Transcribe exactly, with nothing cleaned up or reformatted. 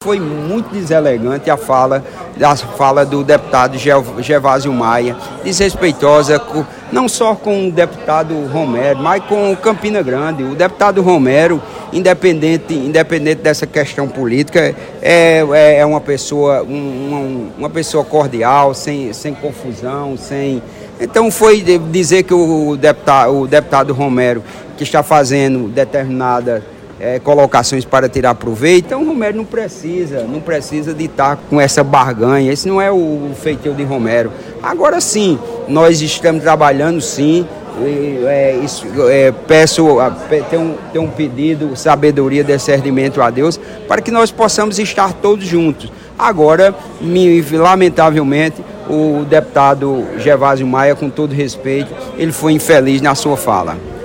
foi muito deselegante a fala, a fala do deputado Gervásio Maia, desrespeitosa, não só com o deputado Romero, mas com o Campina Grande. O deputado Romero, independente, independente dessa questão política, é, é uma pessoa, um, uma pessoa cordial, sem, sem confusão, sem... Então foi dizer que o deputado, o deputado Romero, que está fazendo determinadas é, colocações para tirar proveito, então o Romero não precisa, não precisa de estar com essa barganha. Esse não é o feitio de Romero. Agora sim, nós estamos trabalhando sim. É, isso, é, peço, tem um, tem um pedido, sabedoria, discernimento a Deus, para que nós possamos estar todos juntos. Agora, me, lamentavelmente, o deputado Gervásio Maia, com todo respeito, ele foi infeliz na sua fala.